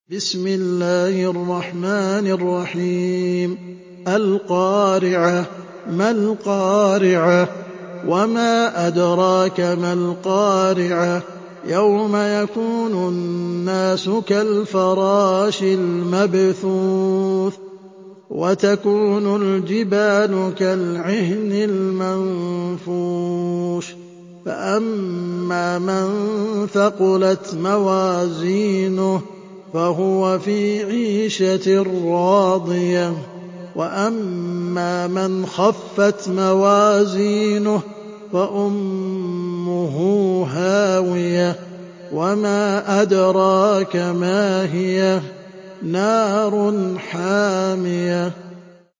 بسم الله الرحمن الرحيم القارعة ما القارعة وما أدراك ما القارعة يوم يكون الناس كالفراش المبثوث وتكون الجبال كالعهن المنفوش فأما من ثقلت موازينه فهو في عيشة راضية وأما من خفت موازينه فأمه هاوية وما أدراك ما هي نار حامية